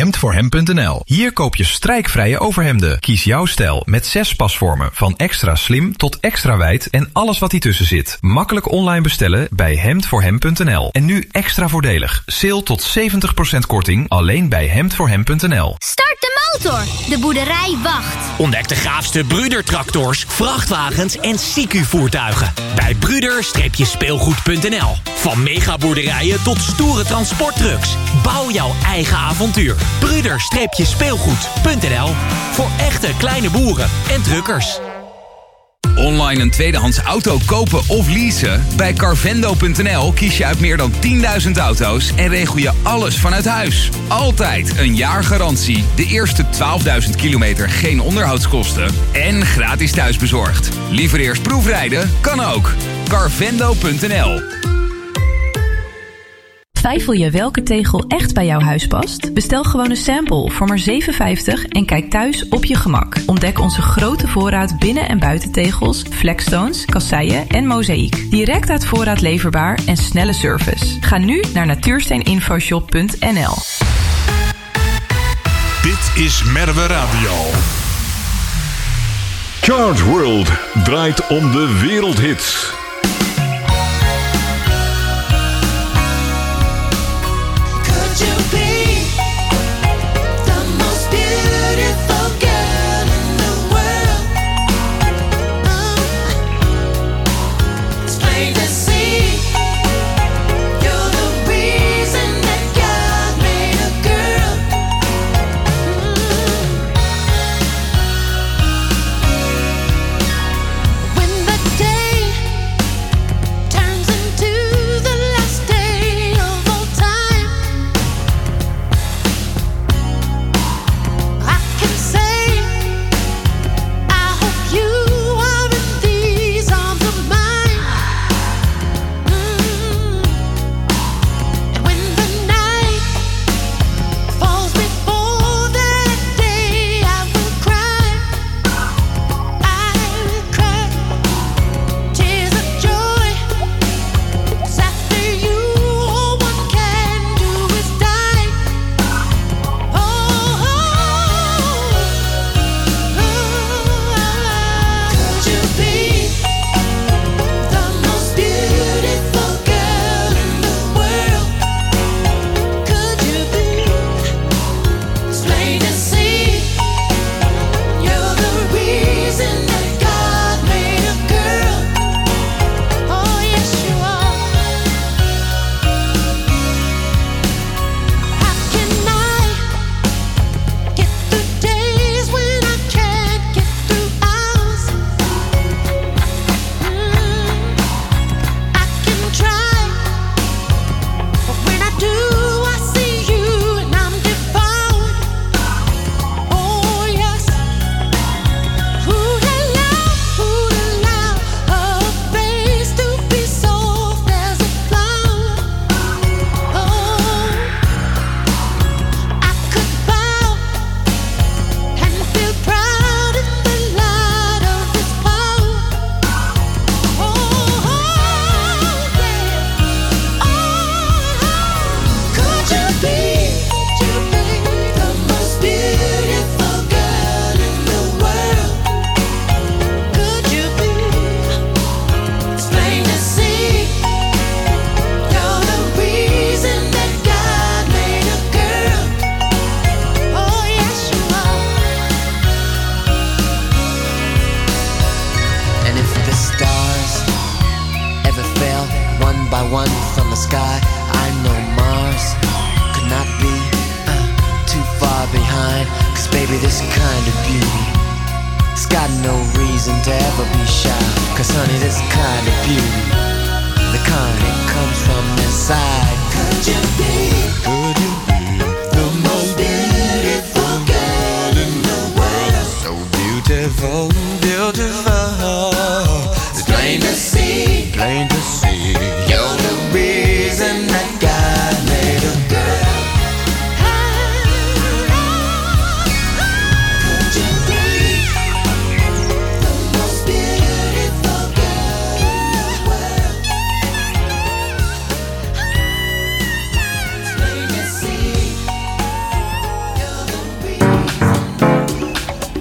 hemdvoorhem.nl. Hier koop je strijkvrije overhemden. Kies jouw stijl met 6 pasvormen. Van extra slim tot extra wijd en alles wat ertussen zit. Makkelijk online bestellen bij hemdvoorhem.nl. En nu extra voordelig. Sale tot 70% korting alleen bij hemdvoorhem.nl. Start de motor. De boerderij wacht. Ontdek de gaafste Brüder-tractors, vrachtwagens en CQ-voertuigen. Bij Brüder-speelgoed.nl. Van megaboerderijen tot stoere transporttrucks. Bouw jouw eigen avontuur. Brüder-speelgoed.nl. Voor echte kleine boeren en truckers. Online een tweedehands auto kopen of leasen? Bij Carvendo.nl kies je uit meer dan 10.000 auto's en regel je alles vanuit huis. Altijd een jaar garantie, de eerste 12.000 kilometer geen onderhoudskosten en gratis thuisbezorgd. Liever eerst proefrijden? Kan ook. Carvendo.nl. Twijfel je welke tegel echt bij jouw huis past? Bestel gewoon een sample voor maar €7,50 en kijk thuis op je gemak. Ontdek onze grote voorraad binnen- en buitentegels, flexstones, kasseien en mozaïek. Direct uit voorraad leverbaar en snelle service. Ga nu naar natuursteeninfoshop.nl. Dit is Merwe Radio. Chart World draait om de wereldhits.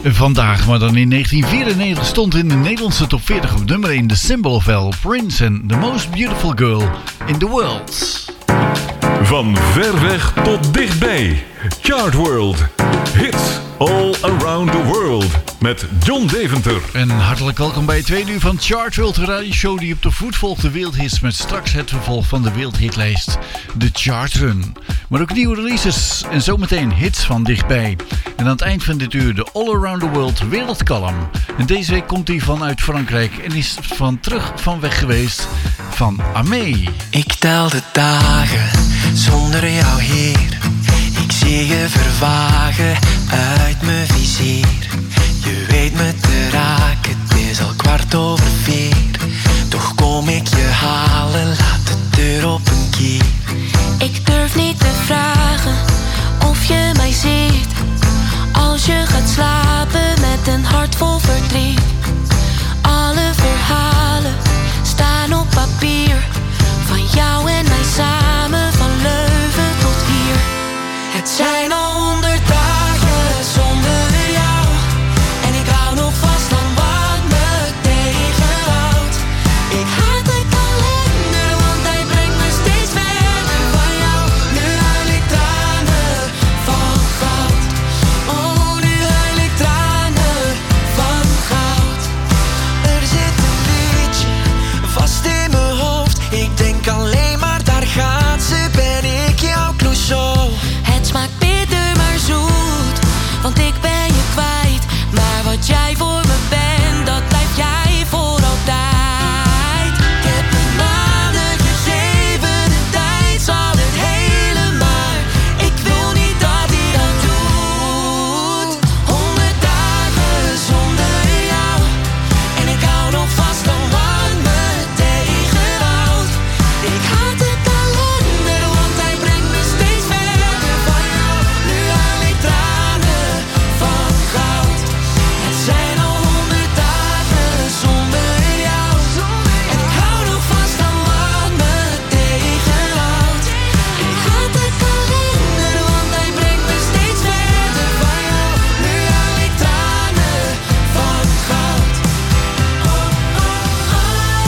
Vandaag, maar dan in 1994, stond in de Nederlandse top 40 op nummer 1 The Symbol of Hell, Prince en The Most Beautiful Girl in the World. Van ver weg tot dichtbij. Chart World. Hits all around the world. Met John Deventer. En hartelijk welkom bij het tweede uur van Chart World, de radioshow die op de voet volgt de wereldhits, met straks het vervolg van de wereldhitlijst, de Chart Run. Maar ook nieuwe releases en zometeen hits van dichtbij. En aan het eind van dit uur de All Around the World wereldkalm. En deze week komt hij vanuit Frankrijk en is van weg geweest van Amé. Ik tel de dagen zonder jou hier. Ik zie je vervagen uit mijn vizier. Je weet me te raken, het is al 4:15. Toch kom ik je halen, laat de deur op een kier. Ik durf niet te vragen of je mij ziet. Als je gaat slapen met een hart vol verdriet. Alle verhalen staan op papier. Van jou en mij samen, van Leuven tot hier. Het zijn al 100 dagen zonder jou. En ik hou nog vast aan wat me tegenhoudt. Ik haat de kalender, want hij brengt me steeds verder van jou. Nu huil ik tranen van goud. Oh, nu huil ik tranen van goud. Er zit een liedje vast in mijn hoofd. Ik denk alleen maar, daar gaat ze, ben ik jouw Clouseau. Het smaakt bitter maar zoet, want ik ben je kwijt. Maar wat jij voor me bent, dat blijf jij voor altijd. Ik heb een maanden gegeven, de tijd zal het helen, maar ik wil niet dat hij dat doet. 100 dagen zonder jou, en ik hou nog vast aan wat me tegenhoudt. Ik haat de kalender, want hij brengt me steeds verder van jou. Nu huil ik tranen van goud. Het zijn al 100 dagen zonder jou, en ik hou nog vast aan wat me tegenhoudt. Ik haat de kalender, want hij brengt me steeds verder van jou. Nu huil ik tranen van goud. Oh, oh, oh.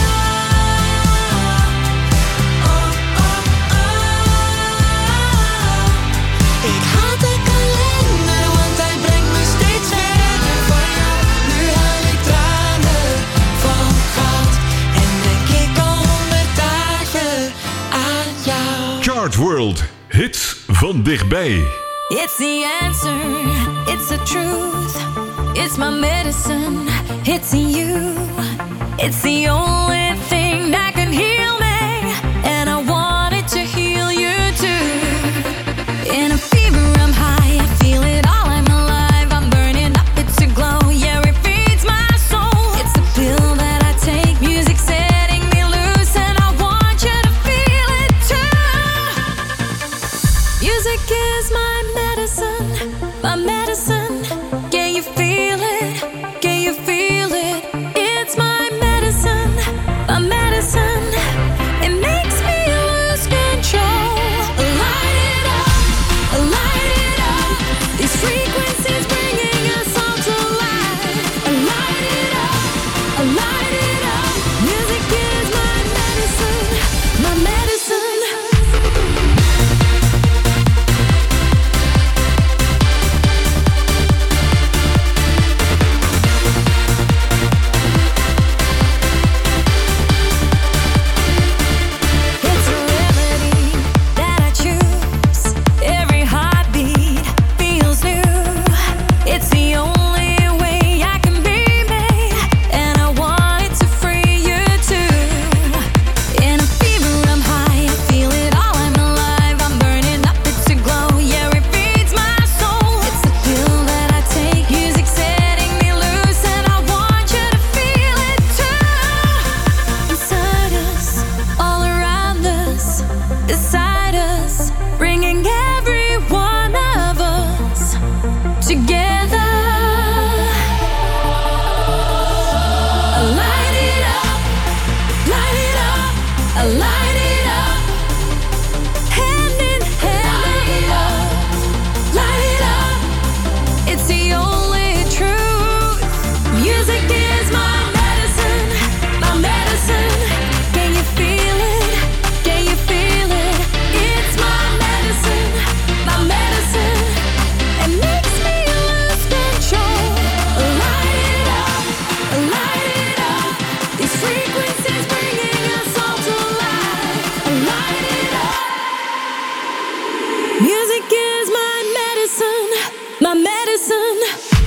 Ik haat de kalender, want hij brengt me steeds verder van jou. Nu huil ik tranen van goud. En denk ik al 100 dagen aan jou. Chart World. Hits van dichtbij. It's the answer, it's the truth. It's my medicine, it's in you. It's the only thing that can heal me, and I want it to heal you too. In a fever I'm high, I feel it all, I'm alive. I'm burning up, it's a glow, yeah, it feeds my soul. It's the pill that I take, music setting me loose, and I want you to feel it too. Music is my medicine, my medicine. Can you feel it? Can you feel it? It's my medicine, my medicine. It makes me lose control. Light it up, these frequencies bringing us all to life. Light it up, music is my medicine, my medicine. my medicine.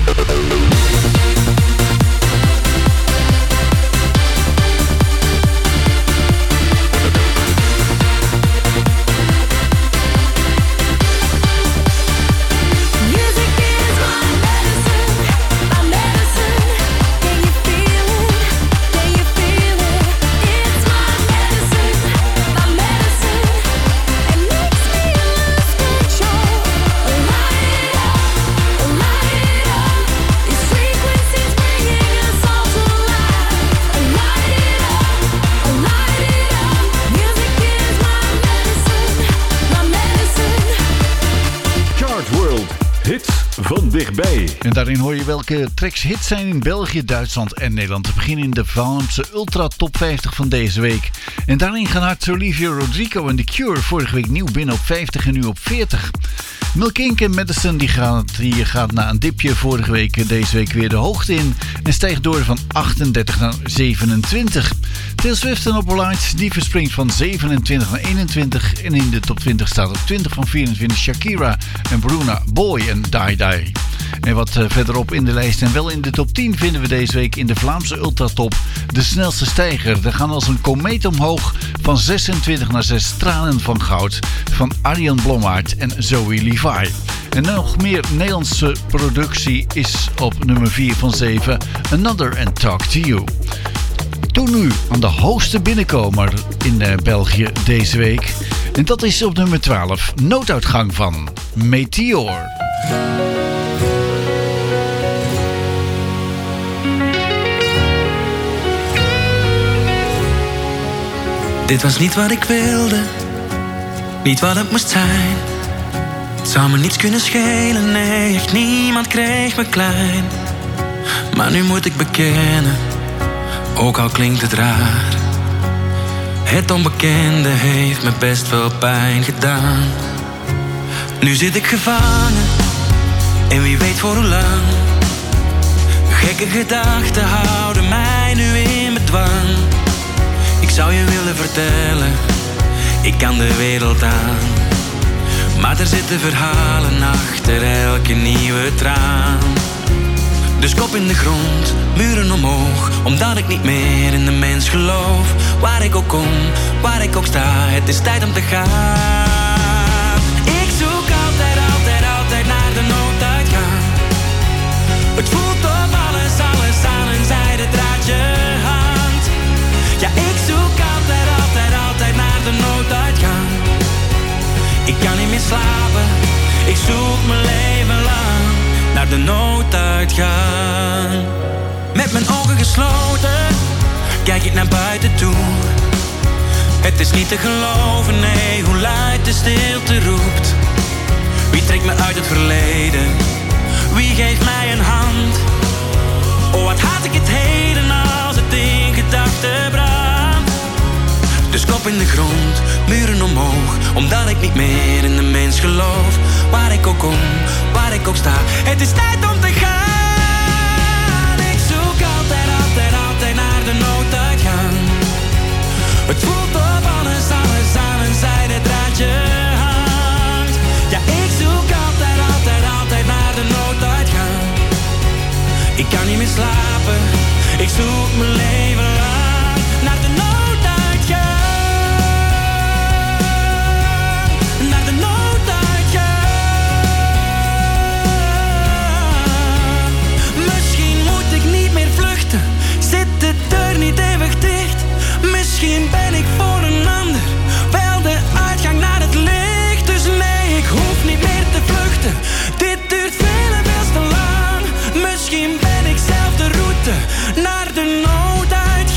Van dichtbij. En daarin hoor je welke tracks hits zijn in België, Duitsland en Nederland. Te beginnen in de Vlaamse Ultra Top 50 van deze week. En daarin gaan hard Olivia Rodrigo en The Cure vorige week nieuw binnen op 50 en nu op 40. Milk Inc. en Madison die gaat na een dipje vorige week deze week weer de hoogte in en stijgt door van 38 naar 27. Taylor Swift en Opal Lights die verspringt van 27 naar 21 en in de top 20 staat op 20 van 24 Shakira en Bruna Boy en Die Die. En wat verderop in de lijst en wel in de top 10 vinden we deze week in de Vlaamse Ultratop de snelste stijger. We gaan als een komeet omhoog van 26 naar 6 Tranen van Goud van Arjan Blommaert en Zoe Levi. En nog meer Nederlandse productie is op nummer 4 van 7 Another and Talk to You. Toen nu aan de hoogste binnenkomer in België deze week. En dat is op nummer 12 Nooduitgang van Meteor. Dit was niet wat ik wilde, niet wat het moest zijn. Het zou me niets kunnen schelen, nee, echt niemand kreeg me klein. Maar nu moet ik bekennen, ook al klinkt het raar. Het onbekende heeft me best wel pijn gedaan. Nu zit ik gevangen, en wie weet voor hoe lang. Gekke gedachten houden mij nu in bedwang. Ik zou je willen vertellen, ik kan de wereld aan. Maar er zitten verhalen achter elke nieuwe traan. Dus kop in de grond, muren omhoog, omdat ik niet meer in de mens geloof. Waar ik ook kom, waar ik ook sta, het is tijd om te gaan. Ik zoek altijd, altijd, altijd naar de nooduitgang. Het voelt of alles, alles aan een zijden draadje hangt. Ja, ik zoek altijd, altijd, altijd naar de nooduitgang. Ik kan niet meer slapen, ik zoek mijn leven lang naar de nooduitgang. Met mijn ogen gesloten, kijk ik naar buiten toe. Het is niet te geloven, nee, hoe luid de stilte roept. Wie trekt me uit het verleden? Wie geeft mij een hand? Oh, wat haat ik het heden als het in gedachten brandt. Dus kop in de grond, muren omhoog, omdat ik niet meer in de mens geloof. Waar ik ook kom, waar ik ook sta, het is tijd om te gaan. Ik zoek altijd, altijd, altijd naar de nooduitgang. Het voelt of alles, alles aan een zijden draadje hangt. Ja, ik zoek altijd, altijd, altijd naar de nooduitgang. Ik kan niet meer slapen, ik zoek mijn leven lang naar de nooduitgang. Naar de nooduitgang. Misschien moet ik niet meer vluchten, zit de deur niet eeuwig dicht. Misschien ben ik voor een ander wel de uitgang naar het licht. Dus nee, ik hoef niet meer te vluchten, dit duurt veel en veel te lang. Misschien ben ik zelf de route naar de nooduitgang.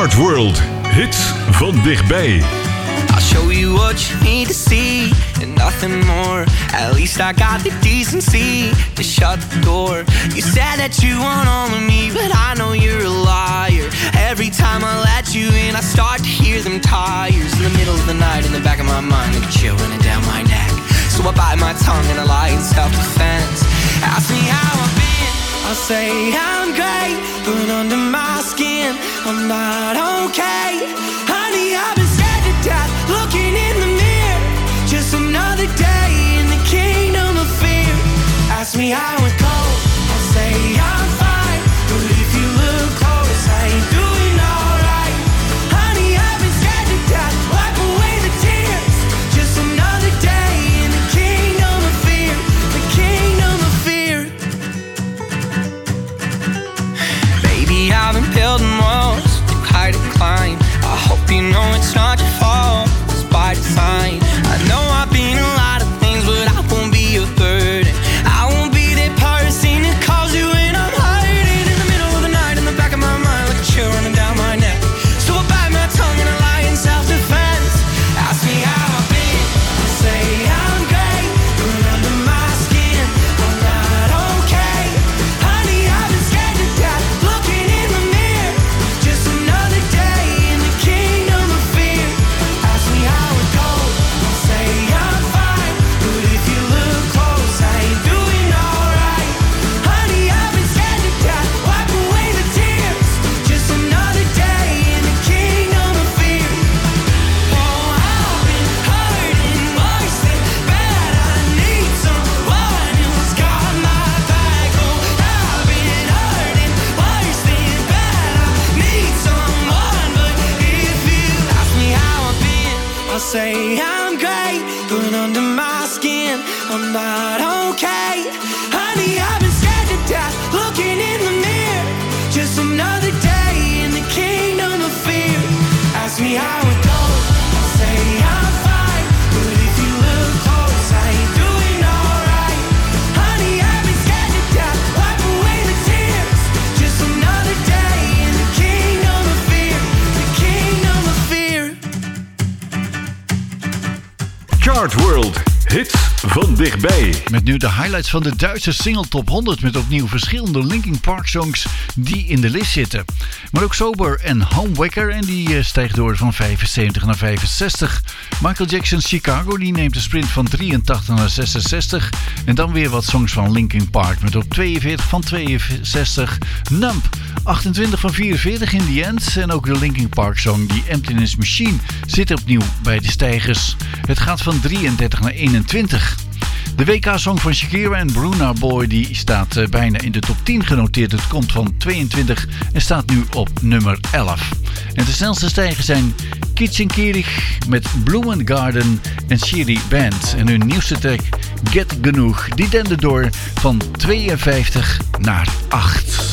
Chart World, hits van dichtbij. I'll show you what you need to see and nothing more. At least I got the decency to shut the door. You said that you want all of me, but I know you're a liar. Every time I let you in, I start to hear them tires in the middle of the night in the back of my mind, like a chill running down my neck. So I bite my tongue and I lie in self-defense. Ask me how I've been, I'll say I'm great, but under my skin I'm not okay. Honey, I've been scared to death, looking in the mirror. Just another day in the kingdom of fear. Ask me how it goes, I'll say I'm fine, but if you look close, I ain't doing alright. Honey, I've been scared to death, wipe away the tears. Just another day in the kingdom of fear, the kingdom of fear. Baby, I've been building walls too high to climb. I hope you know it's not your fault, it's by design. I know I've been a lot of things, but I won't be a burden. I won't be that person who calls you when I'm hiding in the middle of the night in the back of my mind, like a chill running down my neck. So I bite my tongue and I lie in self-defense. Ask me how I've been, I say I'm great, but under my skin I'm not okay. Honey, I've been scared to death, looking in the mirror. Just another day in the kingdom of fear. Ask me how it goes, I'll say I'm fine, but if you look close, I ain't doing alright. Honey, I've been scared to death, wipe away the tears. Just another day in the kingdom of fear. Oh, I've been hurting worse than bad. I need someone who's got my back. Oh, I've been hurting worse than bad. I need someone, but if you ask me how I've been, I'll say I'm great, but under my skin I'm not okay. Honey, I've been scared to death, looking in the mirror. Just another day in the kingdom of fear. Ask me how it goes, I'll say I'm fine, but if you look close, I ain't doing alright. Honey, I've been scared to death, wipe away the tears. Just another day in the kingdom of fear, the kingdom of fear. Chart World, hits van dichtbij. Met nu de highlights van de Duitse single top 100 met opnieuw verschillende Linkin Park songs die in de lijst zitten. Maar ook Sober en Homewaker en die stijgt door van 75 naar 65. Michael Jackson's Chicago die neemt de sprint van 83 naar 66. En dan weer wat songs van Linkin Park met op 42 van 62 Numb. 28 van 44 in The End. En ook de Linkin Park song die Emptiness Machine zit opnieuw bij de stijgers. Het gaat van 33 naar 21. De WK-song van Shakira en Bruna Boy die staat bijna in de top 10 genoteerd. Het komt van 22 en staat nu op nummer 11. En de snelste stijgers zijn Kitchenkierig met Blumengarden en Shiri Band. En hun nieuwste track Get Genoeg die dende door van 52 naar 8.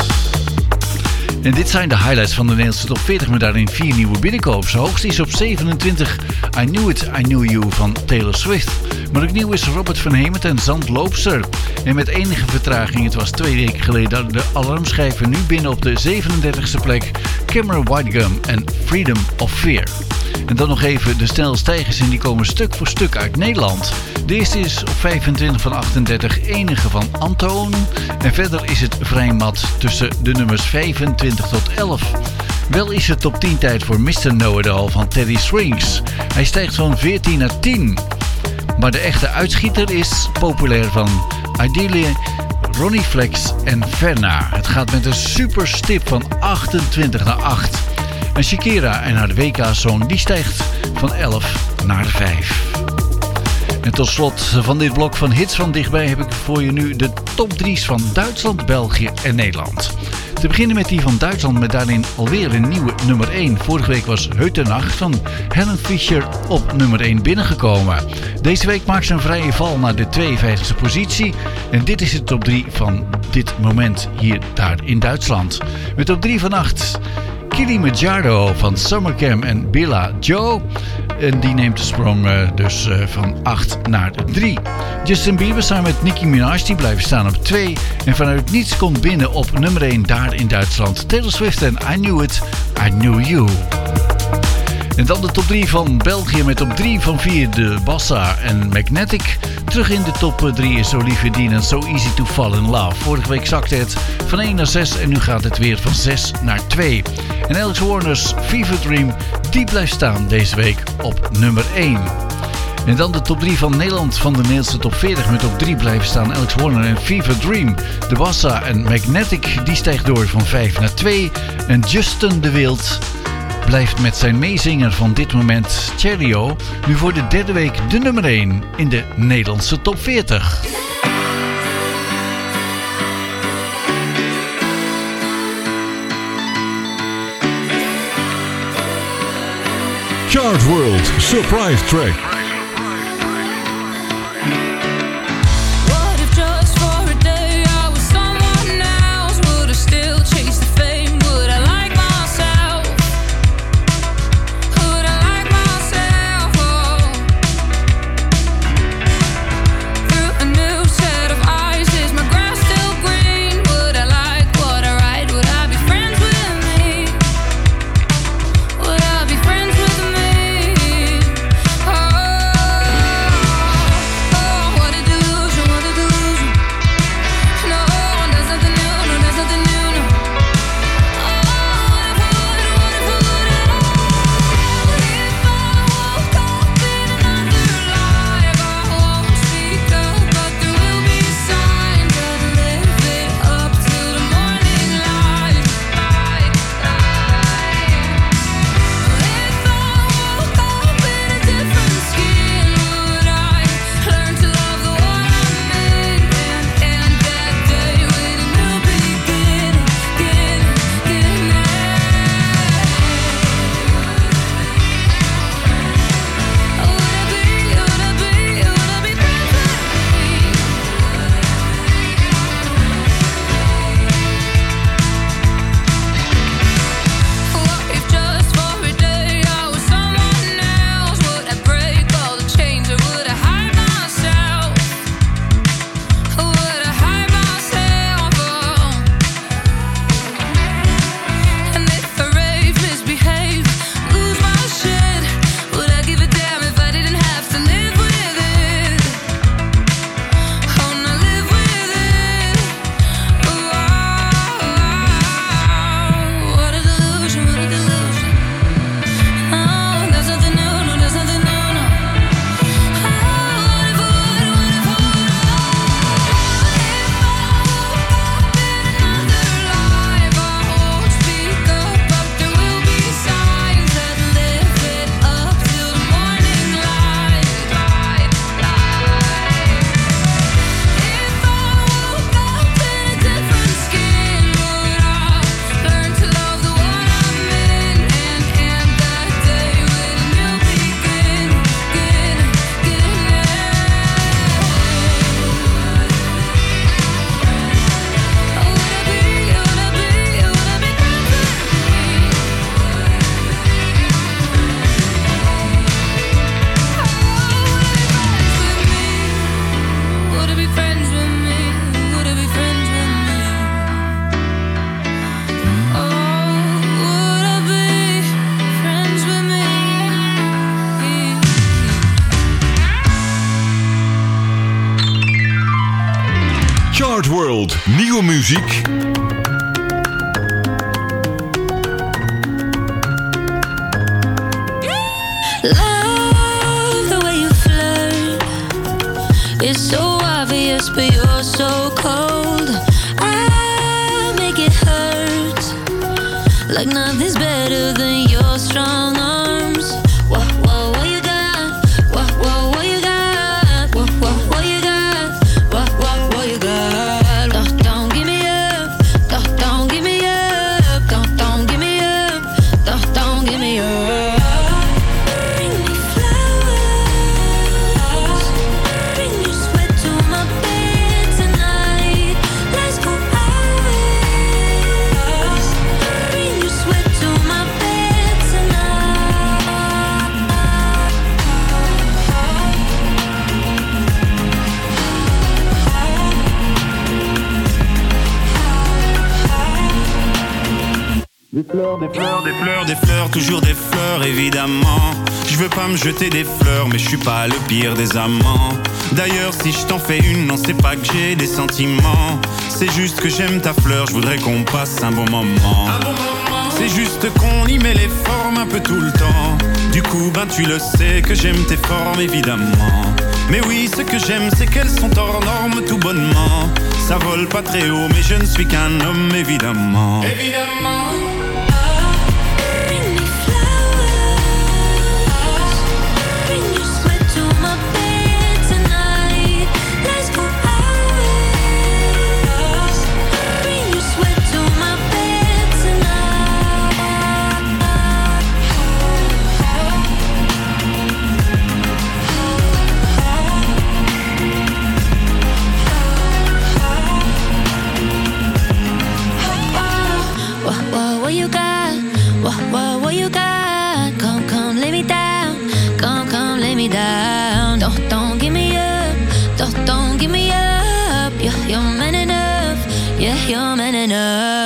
En dit zijn de highlights van de Nederlandse top 40 met daarin 4 nieuwe binnenkomers. De hoogste is op 27 I Knew It, I Knew You van Taylor Swift. Maar ook nieuw is Robert van Hemert en Zandloopster. En met enige vertraging, het was 2 weken geleden, de alarmschijven nu binnen op de 37e plek Cameron Whitegum en Freedom of Fear. En dan nog even de snelle stijgers en die komen stuk voor stuk uit Nederland. De eerste is op 25 van 38 enige van Antoon. En verder is het vrij mat tussen de nummers 25 tot 11. Wel is het top 10 tijd voor Mr. Know-It-All van Teddy Swims. Hij stijgt van 14 naar 10. Maar de echte uitschieter is populair van Ideally, Ronnie Flex en Verna. Het gaat met een super stip van 28 naar 8. En Shakira en haar WK-song die stijgt van 11 naar 5. En tot slot van dit blok van hits van dichtbij heb ik voor je nu de top 3's van Duitsland, België en Nederland. Te beginnen met die van Duitsland met daarin alweer een nieuwe nummer 1. Vorige week was Heute Nacht van Helen Fischer op nummer 1 binnengekomen. Deze week maakt ze een vrije val naar de 52e positie. En dit is de top 3 van dit moment hier daar in Duitsland. Met op 3 van 8 Kilimanjaro van Summercam en Billa Joe. En die neemt de sprong dus van 8 naar 3. Justin Bieber samen met Nicki Minaj die blijven staan op 2. En vanuit niets komt binnen op nummer 1 daar in Duitsland. Taylor Swift en I Knew It, I Knew You. En dan de top 3 van België met op 3 van 4 de Bassa en Magnetic. Terug in de top 3 is Olivia Dean en So Easy to Fall in Love. Vorige week zakte het van 1 naar 6 en nu gaat het weer van 6 naar 2. En Alex Warner's Fever Dream, die blijft staan deze week op nummer 1. En dan de top 3 van Nederland van de Nederlandse top 40 met op 3 blijven staan Alex Warner en Fever Dream. De Bassa en Magnetic, die stijgt door van 5 naar 2. En Justin de Wild blijft met zijn meezinger van dit moment, Cherio, nu voor de derde week de nummer 1 in de Nederlandse top 40. Chart World Surprise Track. Chart World, nieuwe muziek. Love the way you flirt. It's so obvious, but you're so cold. I make it hurt. Like nothing's better than your strong arms. What you got? What you got? What you got? What you got? Don't give me up. Don't give me up. Don't give me up. Don't give me up. Bring me flowers. Bring your sweat to my bed tonight. Let's go out. Bring your sweat to Des fleurs, des fleurs, des fleurs, des fleurs, toujours des fleurs évidemment. Je veux pas me jeter des fleurs, mais je suis pas le pire des amants. D'ailleurs si je t'en fais une, non c'est pas que j'ai des sentiments. C'est juste que j'aime ta fleur, je voudrais qu'on passe un bon moment. C'est juste qu'on y met les formes un peu tout le temps. Du coup ben tu le sais que j'aime tes formes évidemment. Mais oui ce que j'aime c'est qu'elles sont hors normes tout bonnement. Ça vole pas très haut mais je ne suis qu'un homme évidemment. Évidemment. What you got? Come, lay me down. Come, lay me down. Don't give me up. Don't give me up. You're man enough. Yeah, you're man enough.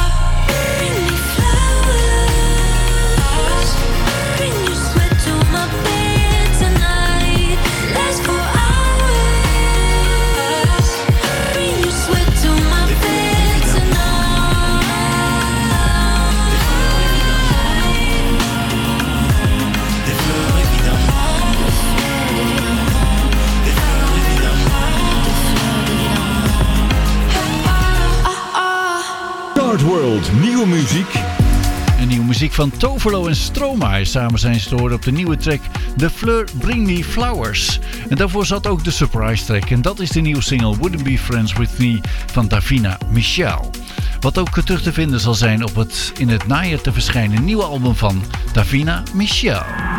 World, nieuwe muziek. En nieuwe muziek van Tovolo en Stromae. Samen zijn ze te horen op de nieuwe track The Fleur Bring Me Flowers. En daarvoor zat ook de surprise track. En dat is de nieuwe single Wouldn't Be Friends With Me van Davina Michel. Wat ook terug te vinden zal zijn op het in het najaar te verschijnen nieuwe album van Davina Michel.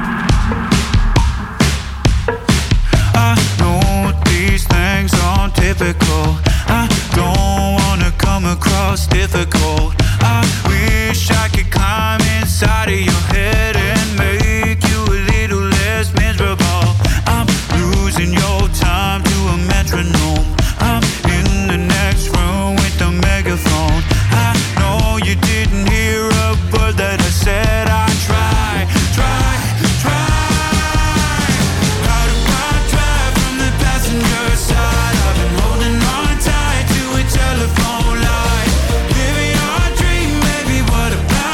I know these things aren't typical. I don't wanna come across difficult. I wish I could climb inside of your head and make you a little less miserable. I'm losing your time to a metronome. I'm in the next room with the megaphone. I know you didn't hear a word that I said. I try. How do I drive from the passenger side? I've been holding on tight to a telephone line. Living our dream, baby, what about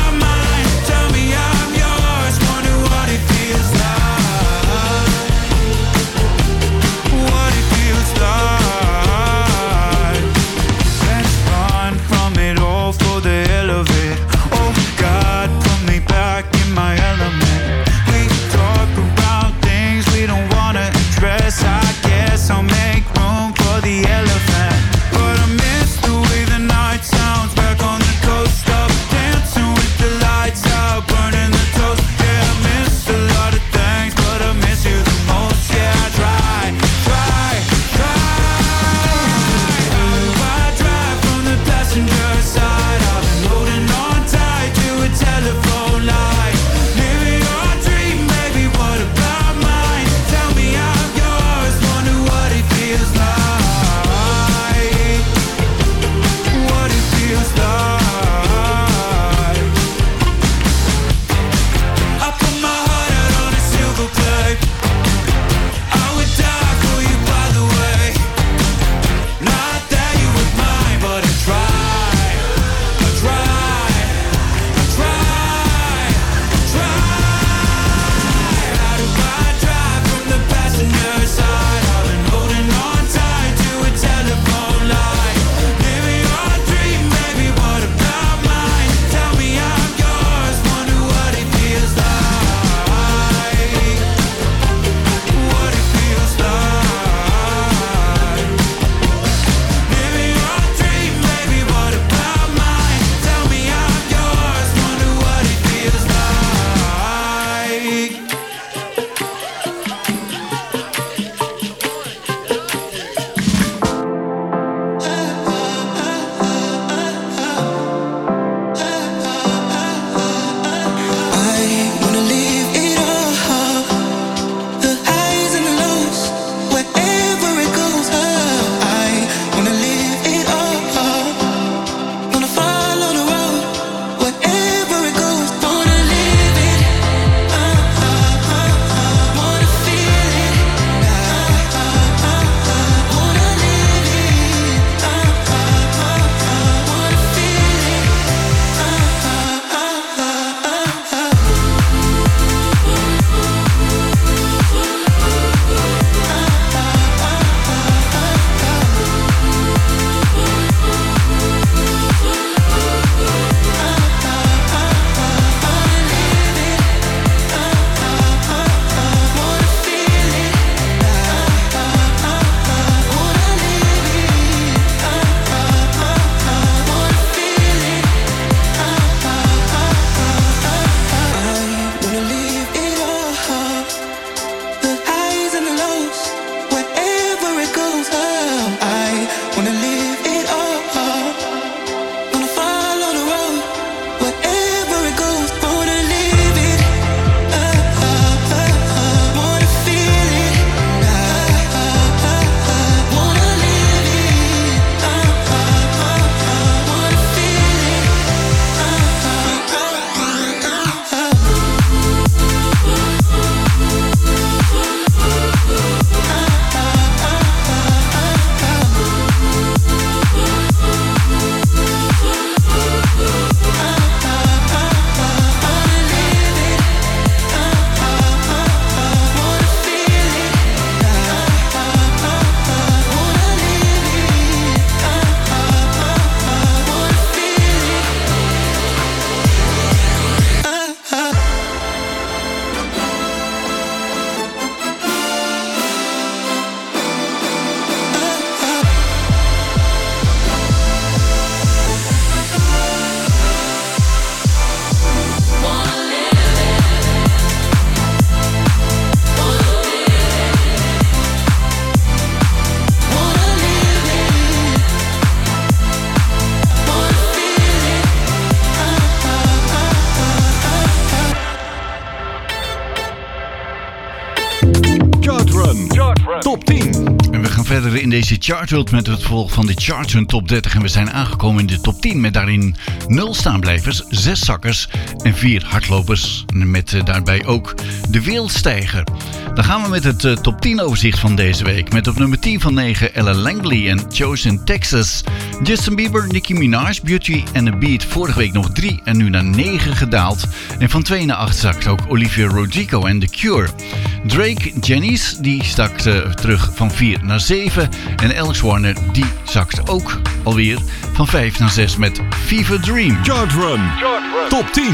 verder in deze Chartworld met het vervolg van de Chartrun Top 30. En we zijn aangekomen in de top 10 met daarin 0 staanblijvers, 6 zakkers en 4 hardlopers. Met daarbij ook de Wereldstijger. Dan gaan we met het top 10 overzicht van deze week. Met op nummer 10 van 9 Ella Langley en Chosen Texas. Justin Bieber, Nicki Minaj, Beauty and the Beat. Vorige week nog 3 en nu naar 9 gedaald. En van 2 naar 8 zakt ook Olivia Rodrigo en The Cure. Drake, Janice, die stak terug van 4 naar 7. En Alex Warner, die zakt ook alweer van 5 naar 6 met Fever Dream. Chartrun, top 10.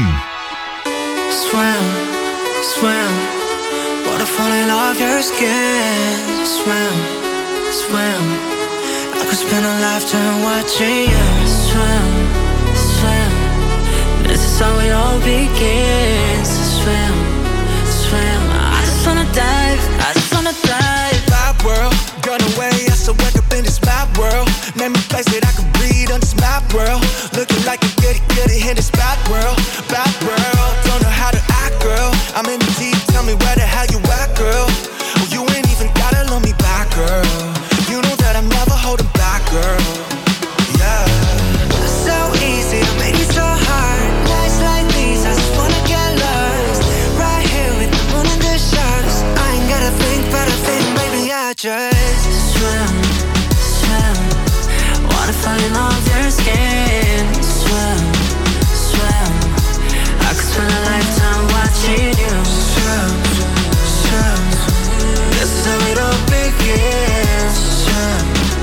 Swim, swim, waterfall in off your skin. Swim, swim, I could spend a lifetime watching you. Swim, swim, this is how it all begins. Swim, swim, I just wanna dive, I just wanna dive. Bad world, gun away, I still wake up in this bad world. Name a place that I can breathe on this map world. Looking like a goody in this bad world. Bad world, don't know how to act, girl. I'm in the deep, tell me where the hell you at, girl. Oh, you ain't even gotta love me back, girl. You know that I'm never holding back, girl. Yeah. So easy to make it so hard. Nights like these, I just wanna get lost. Right here with the moon and the stars. I ain't gotta think, but I think maybe I just swim, swim. Wanna fall in all your skin. Swim, swim. I could spend a lifetime watching you. Swim, swim. This is how it all begins. Swim,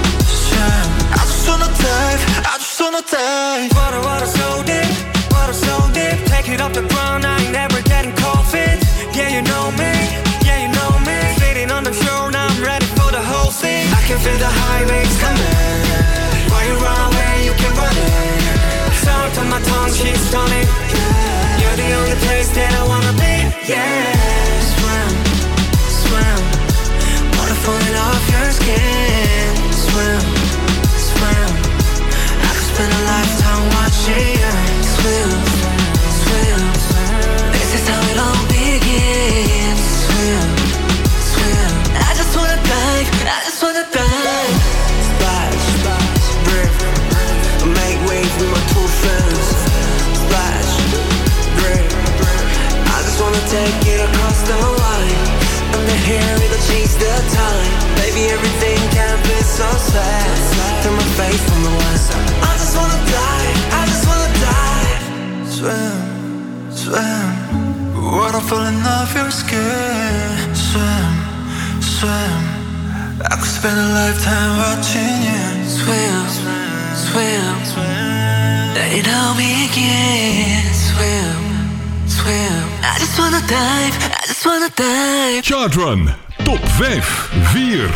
swim. I just wanna dive, I just wanna dive. Water so deep, water so deep. Take it off the ground, I ain't never getting cold feet. Yeah, you know me, yeah, you know me. Sitting on the shore, now I'm ready for the whole thing. I can feel the high waves coming. Why you run away, you can run it. Sound on my tongue, she's stunning. You're the only place that I wanna be, yeah. Swim, swim. Water falling off your skin. Swim, swim. I could spend a lifetime watching you. Swim, swim. This is how it all begins. Swim, swim. I just wanna dive, I just wanna dive. Splash, splash, rip, make waves with my two friends. Splash, rip, I just wanna take it across the line. Under here, it'll change the time. Baby, everything can be so sad. Through my face from the west. I just wanna dive, I just wanna dive. swim, swim. Water falling off your skin. Swim, swim. I could spend a lifetime watching you. Swim, swim, swim. Let it all begin. Swim, swim. I just wanna dive, I just wanna dive. Chartrun, top 5, 4.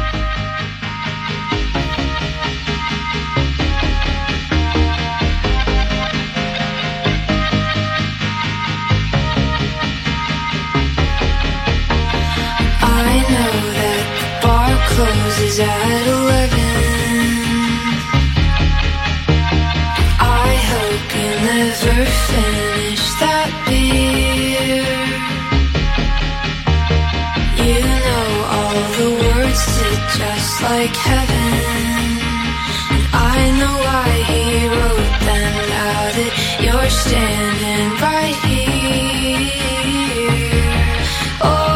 Closes at 11. I hope you never finish that beer. You know all the words to Just Like Heaven. And I know why he wrote them now that you're standing right here. Oh,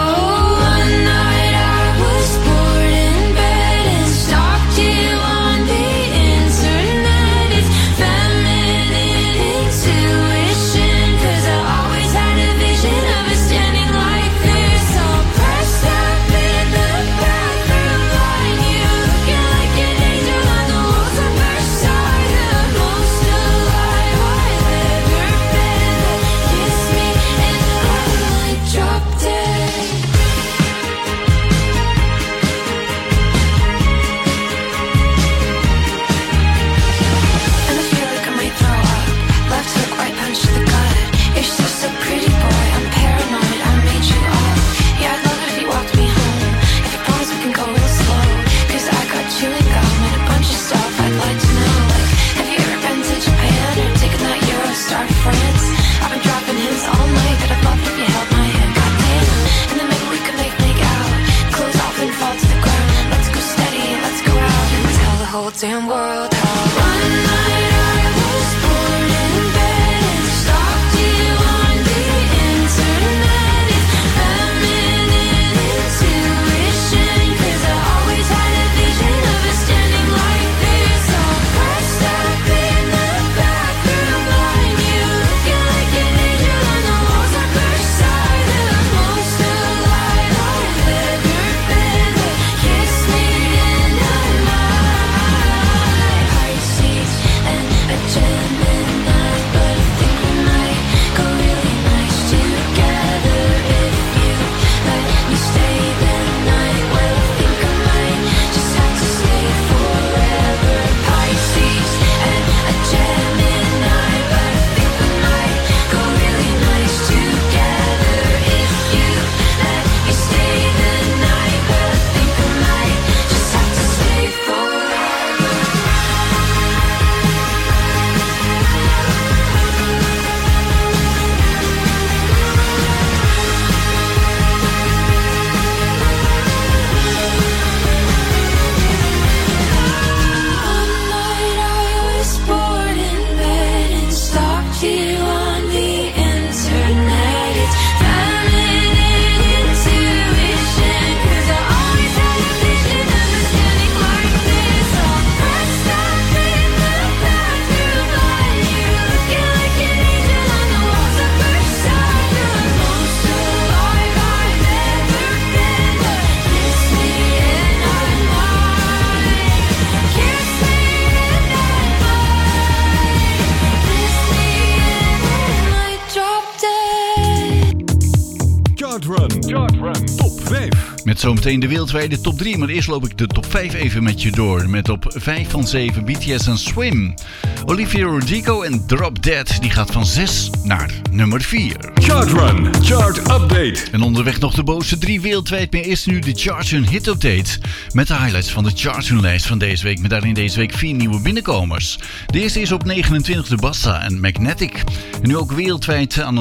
Baby, Met zometeen de wereldwijde top 3. Maar eerst loop ik de top 5 even met je door. Met op 5 van 7 BTS en Swim. Olivia Rodrigo en Drop Dead. Die gaat van 6 naar nummer 4. Chart Run, Chart Update. En onderweg nog de bovenste 3 wereldwijd. Maar eerst nu de Chart Run Hit Update. Met de highlights van de Chart Run lijst van deze week. Met daarin deze week 4 nieuwe binnenkomers. De eerste is op 29 de Bassa en Magnetic. En nu ook wereldwijd aan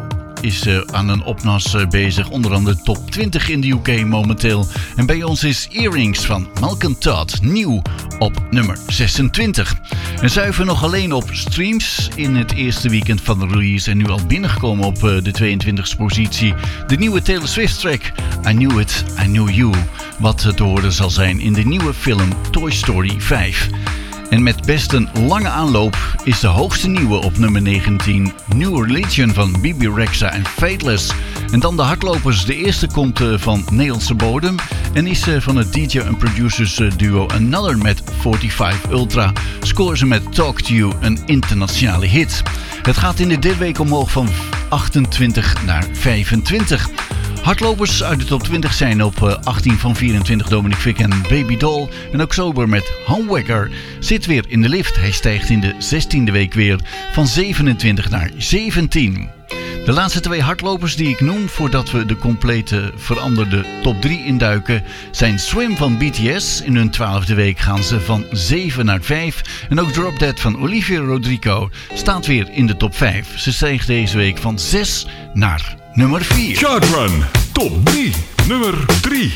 een opnas bezig. Onder andere top 20 in de UK momenteel. En bij ons is Earrings van Malcolm Todd. Nieuw op nummer 26. En zuiver nog alleen op streams in het eerste weekend van de release. En nu al binnengekomen op de 22e positie. De nieuwe Taylor Swift track I Knew It, I Knew You. Wat te horen zal zijn in de nieuwe film Toy Story 5. En met best een lange aanloop is de hoogste nieuwe op nummer 19 New Religion van Bibi Rexha en Fateless. En dan de hardlopers. De eerste komt van Nederlandse bodem en is van het DJ en producers duo Another met 45 Ultra. Scoren ze met Talk to You, een internationale hit. Het gaat in de derde week omhoog van 28 naar 25. Hardlopers uit de top 20 zijn op 18 van 24 Dominic Vick en Baby Doll. En ook Sober met Homewaker zit weer in de lift. Hij stijgt in de 16e week weer van 27 naar 17. De laatste 2 hardlopers die ik noem voordat we de complete veranderde top 3 induiken zijn Swim van BTS. In hun 12e week gaan ze van 7 naar 5. En ook Drop Dead van Olivia Rodrigo staat weer in de top 5. Ze stijgt deze week van 6 naar nummer 4. Chart Run, top 3, nummer 3.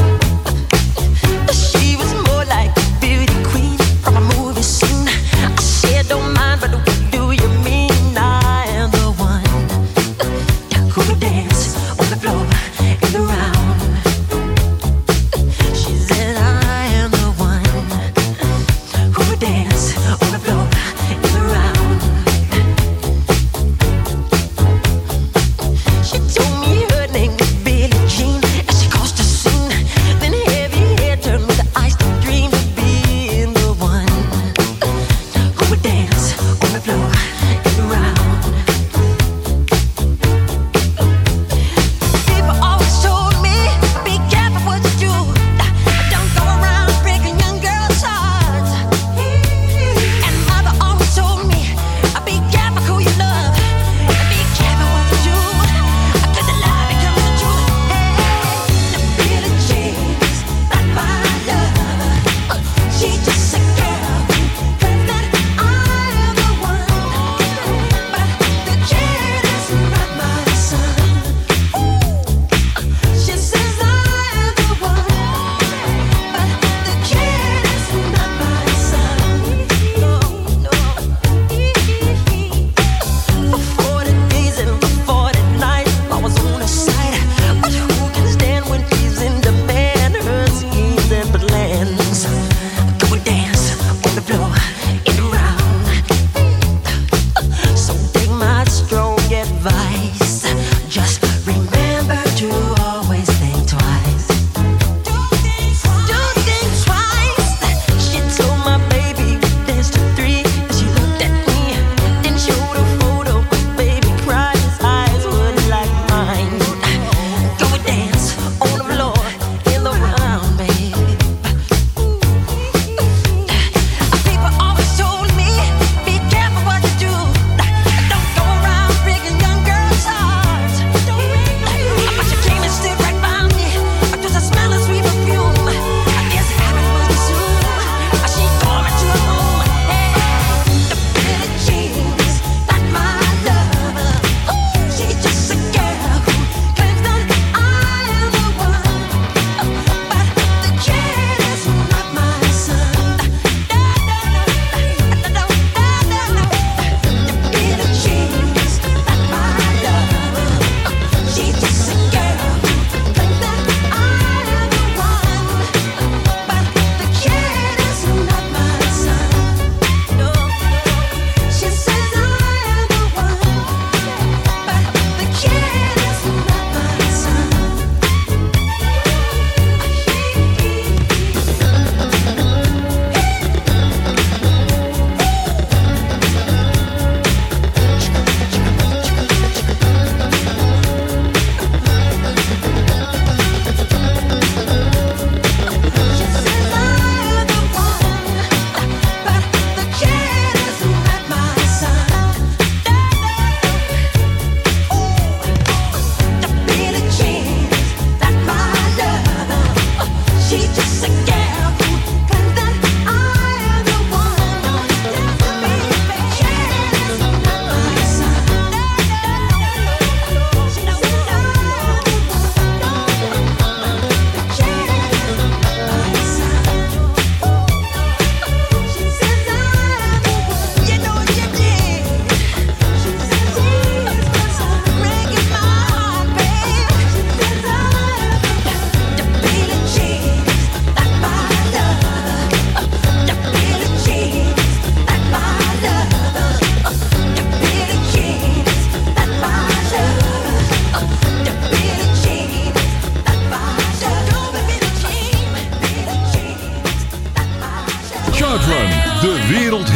She was more like a beauty queen from a movie scene.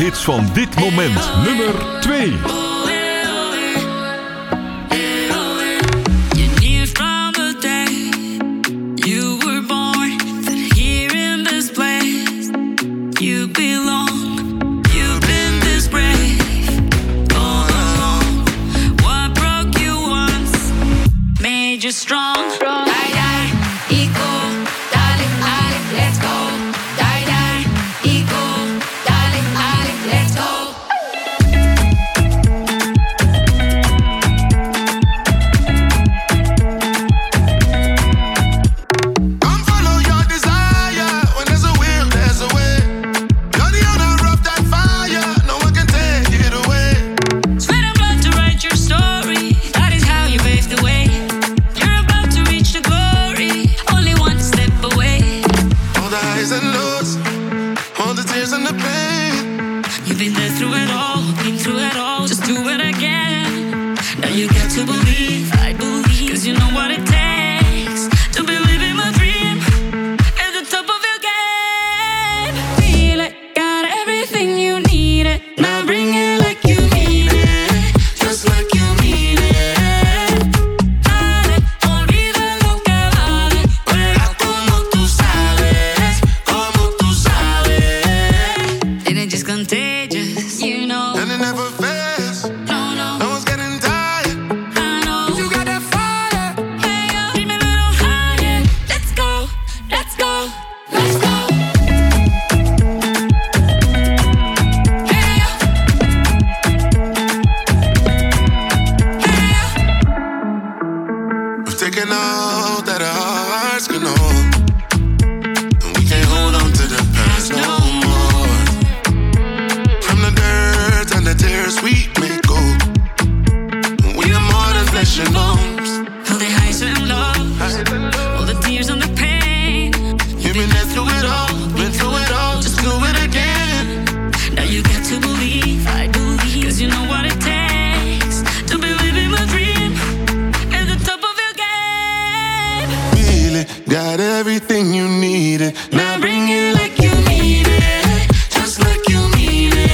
hits van dit moment. Nummer 2. Just strong. Die, die, ego, darling, Ali, let's go. Die, die, ego, darling, Ali, let's go. Come follow your desire. When there's a will, there's a way. You're the owner of that fire. No one can take it away. Sweat and blood to write your story. That is how you pave the way. And lows, all the tears and the pain. You've been there through it all, been through it all. Just do it again. Now you get to believe, I believe, 'cause you know what it takes to believe in my dream. At the top of your game. Feel it, got everything you need it. Now bring it like you mean it, just like you mean it. Dale, olvida lo que vale, juega como tú sabes. Just contagious, you know. And it never fails. No, no. No one's getting tired. I know. You got that fire. Hey, yo, dream a little higher. Let's go, let's go, let's go. Hey, yo. Hey, yo. We've taken all that our hearts can hold, and we can't hold on to the past no more. And the tears we may go. We are more than flesh and bones. All the highs and lows, all the tears and the pain. You've been there through it all, been through it all. Just do it again. Now you get to believe, I believe, 'cause you know what it takes to believe in my dream. At the top of your game. Feel it, got everything you needed. Now bring it like you mean it, just like you mean it.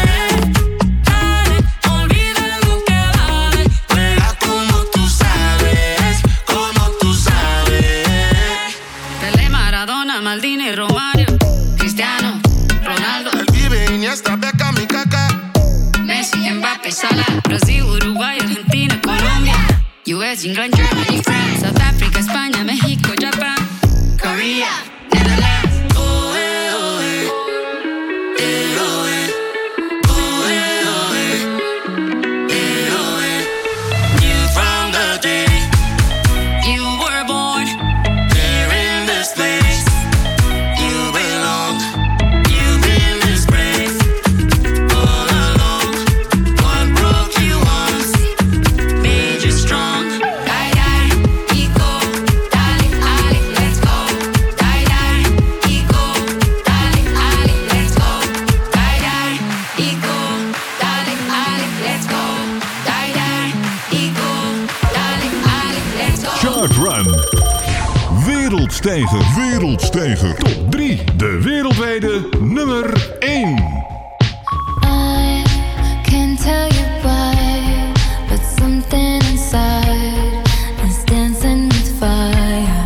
Maldini, Romario, Cristiano, Ronaldo, El Pibe, Iniesta, Beckham y Kaká, Messi, Mbappé, Salah, Brasil, Uruguay, Argentina, Colombia, US, England, Germany, France, South Africa, España, México, Japan, Korea, Netherlands. Oh, eh, oh, eh. Eh, oh, eh. Oh, eh, oh, eh. Eh, oh, eh. knew from the day You were born here in this place. You belong, you've been disgraced all along. What broke you once made you strong. Die, die, ego, darling, Ali, let's go. Die, die, ego, darling, Ali, let's go. Die, die, ego, darling, Ali, let's go. Die, die, ego, darling, Ali, let's go. Chart Run. Wereldstijger, wereldstijger. Top 3. De wereldwijde nummer 1. I can't tell you why, but something inside is dancing with fire.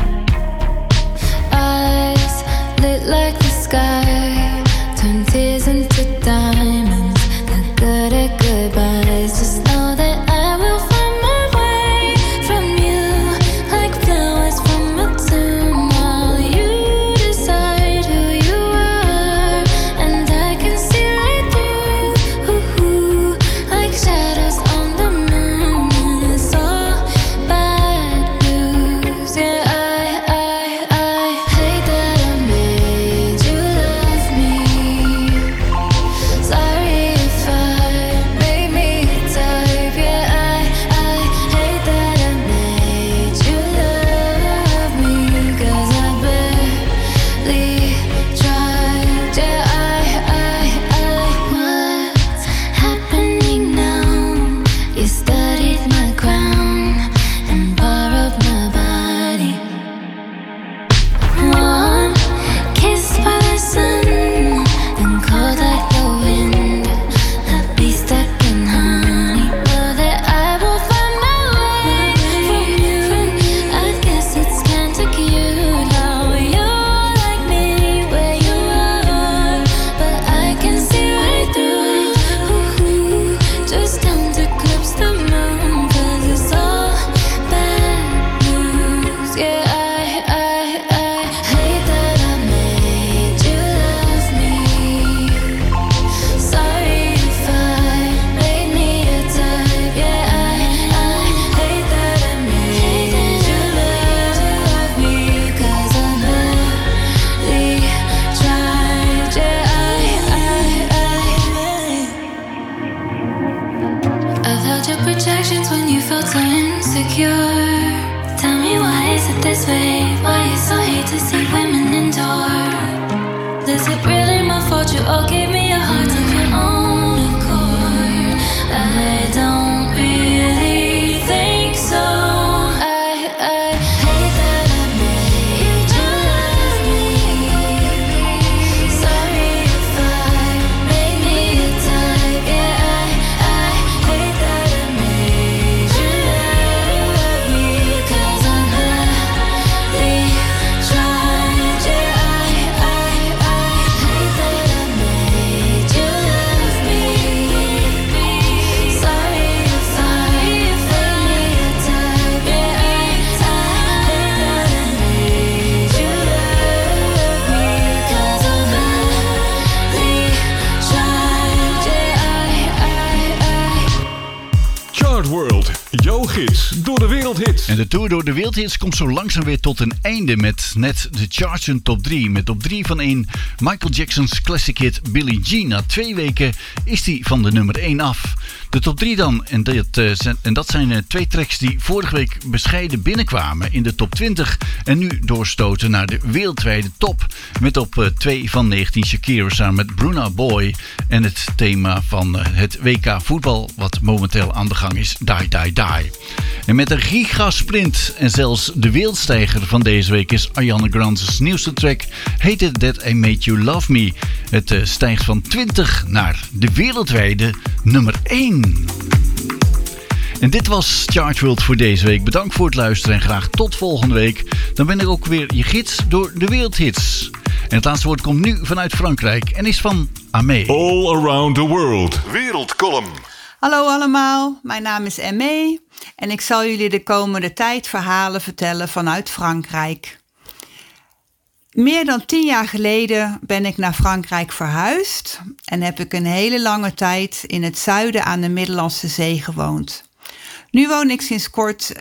Eyes lit like the sky, turn tears into diamonds. They're good at goodbyes. Just know that I will find my way from you, like flowers from a tomb. While you decide who you are, and I can see right through. I this way? Why you so hate to see women endure? Is it really my fault you all gave me a heart of your own accord? I don't really think so. I hate that I made you love me. Sorry if I made me a type. Yeah, I hate that I made you love me. 'Cause I'm badly tried. Yeah, I hate that I made you love me. Sorry if I made me a type. Yeah, I hate that I made you love me. 'Cause I'm badly tried. Yeah, Chart World, jouw gids door de wereldhits. En de tour door de wereldhits komt zo langzaam weer tot een einde met net de Chartsen top 3. Met op 3 van 1 Michael Jackson's classic hit Billie Jean. Na 2 weken is die van de nummer 1 af. De top 3 dan, en dat zijn 2 tracks die vorige week bescheiden binnenkwamen in de top 20 en nu doorstoten naar de wereldwijde top. Met op 2 van 19 Shakira samen met Bruna Boy en het thema van het WK voetbal wat momenteel aan de gang is, Die Die Die. En met een gigasprint en zelfs de wereldstijger van deze week is Ariana Grande's nieuwste track Hate It That I Made You Love Me. Het stijgt van 20 naar de wereldwijde nummer 1. En dit was Chart World voor deze week. Bedankt voor het luisteren en graag tot volgende week. Dan ben ik ook weer je gids door de wereldhits. En het laatste woord komt nu vanuit Frankrijk en is van Amé. All Around the World. Wereldcolumn. Hallo allemaal, mijn naam is Aimé en ik zal jullie de komende tijd verhalen vertellen vanuit Frankrijk. Meer dan 10 jaar geleden ben ik naar Frankrijk verhuisd en heb ik een hele lange tijd in het zuiden aan de Middellandse Zee gewoond. Nu woon ik sinds kort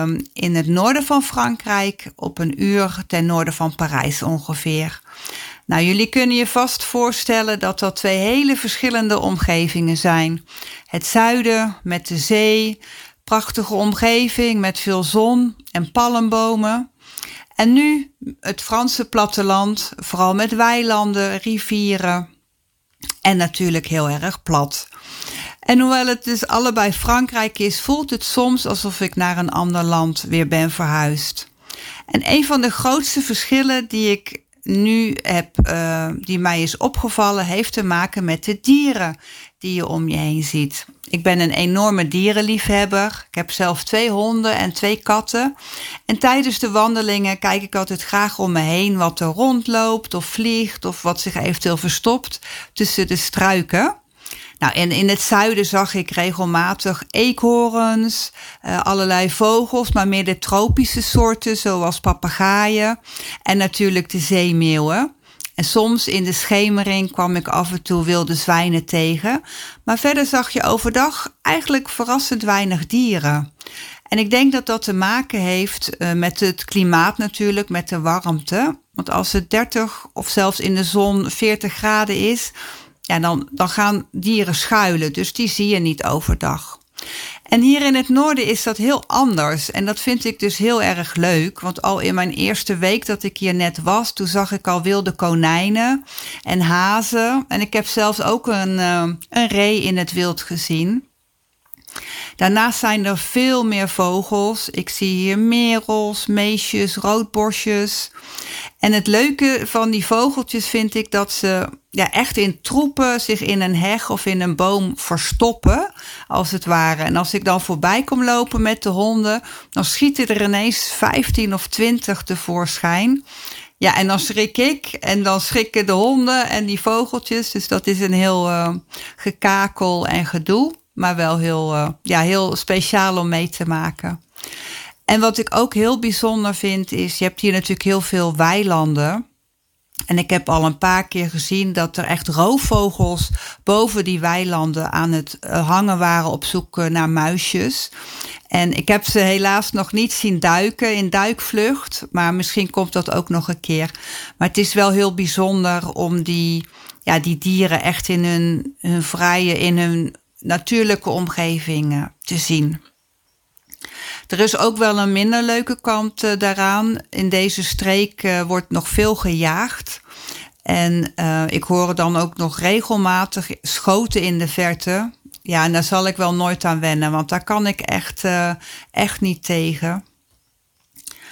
in het noorden van Frankrijk, op een uur ten noorden van Parijs ongeveer. Nou, jullie kunnen je vast voorstellen dat dat 2 hele verschillende omgevingen zijn. Het zuiden met de zee, prachtige omgeving met veel zon en palmbomen. En nu het Franse platteland, vooral met weilanden, rivieren en natuurlijk heel erg plat. En hoewel het dus allebei Frankrijk is, voelt het soms alsof ik naar een ander land weer ben verhuisd. En een van de grootste verschillen die ik nu heb, die mij is opgevallen, heeft te maken met de dieren die je om je heen ziet. Ik ben een enorme dierenliefhebber. Ik heb zelf 2 honden en 2 katten. En tijdens de wandelingen kijk ik altijd graag om me heen wat er rondloopt of vliegt of wat zich eventueel verstopt tussen de struiken. Nou, en in het zuiden zag ik regelmatig eekhoorns, allerlei vogels, maar meer de tropische soorten zoals papegaaien en natuurlijk de zeemeeuwen. En soms in de schemering kwam ik af en toe wilde zwijnen tegen. Maar verder zag je overdag eigenlijk verrassend weinig dieren. En ik denk dat dat te maken heeft met het klimaat natuurlijk, met de warmte. Want als het 30 of zelfs in de zon 40 graden is, ja, dan gaan dieren schuilen. Dus die zie je niet overdag. En hier in het noorden is dat heel anders. En dat vind ik dus heel erg leuk. Want al in mijn eerste week dat ik hier net was, toen zag ik al wilde konijnen en hazen. En ik heb zelfs ook een ree in het wild gezien. Daarnaast zijn er veel meer vogels. Ik zie hier merels, meesjes, roodborstjes. En het leuke van die vogeltjes vind ik dat ze echt in troepen zich in een heg of in een boom verstoppen, als het ware. En als ik dan voorbij kom lopen met de honden, dan schieten er ineens 15 of 20 tevoorschijn. Ja, en dan schrik ik en dan schrikken de honden en die vogeltjes. Dus dat is een heel gekakel en gedoe, maar wel heel speciaal om mee te maken. En wat ik ook heel bijzonder vind is, je hebt hier natuurlijk heel veel weilanden. En ik heb al een paar keer gezien dat er echt roofvogels boven die weilanden aan het hangen waren op zoek naar muisjes. En ik heb ze helaas nog niet zien duiken in duikvlucht, maar misschien komt dat ook nog een keer. Maar het is wel heel bijzonder om die dieren echt in hun vrije, in hun natuurlijke omgeving te zien. Er is ook wel een minder leuke kant daaraan. In deze streek wordt nog veel gejaagd. En ik hoor dan ook nog regelmatig schoten in de verte. Ja, en daar zal ik wel nooit aan wennen, want daar kan ik echt niet tegen.